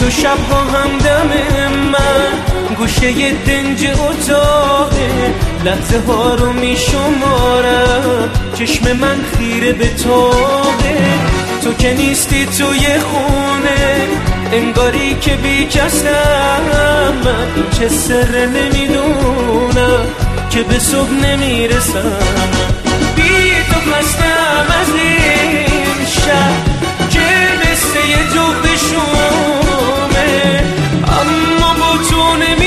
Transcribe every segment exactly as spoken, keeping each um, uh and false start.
تو شبها همدم من گوشه ی دنج اتاقه، لحظه ها رو می شمارم، چشم من خیره به تاقه. تو که نیستی توی خونه، انگاری که بی کسم، من این چه سر نمیدونم که به صبح نمیرسم. بی تو خستم از این شب که مثل یه جغد شومه، اما با تو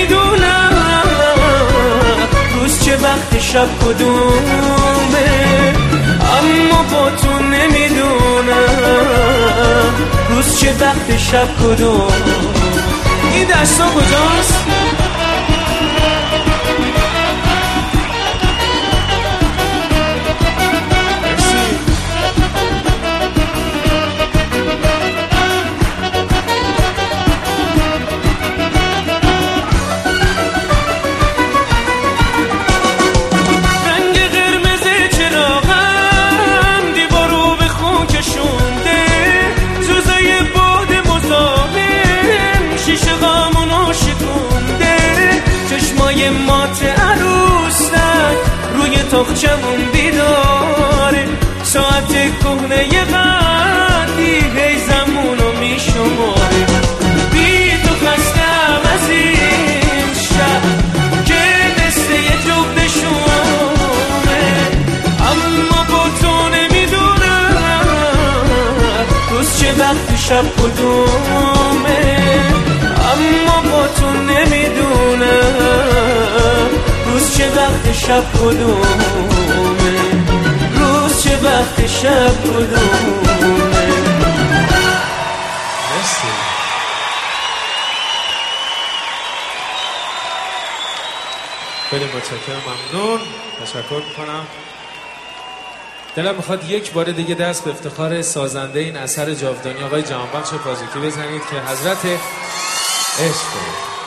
نمیدونم روز چه وقت شب کدومه، اما با تو نمیدونم روز چه وقت شب کدوم. این دستا کجاست؟ مات عروسک روی تاقچمون بیداره، ساعت کهنه ی قدی هی زمونو می شماره. بی تو خستم از این شب که مثل یه جغد شومه، اما با تو نمیدونم روز چه وقت شب کدومه، اما با تو نمیدونم روز چه وقت شب کدومه، روز چه وقت شب کدومه. مرسی. خیلی متشکرم، ممنون، تشکر میکنم. دلم میخواد یک بار دیگه دست به افتخار سازنده این اثر جاودانی آقای جهانبخش پازوکی بزنید که حضرت عشق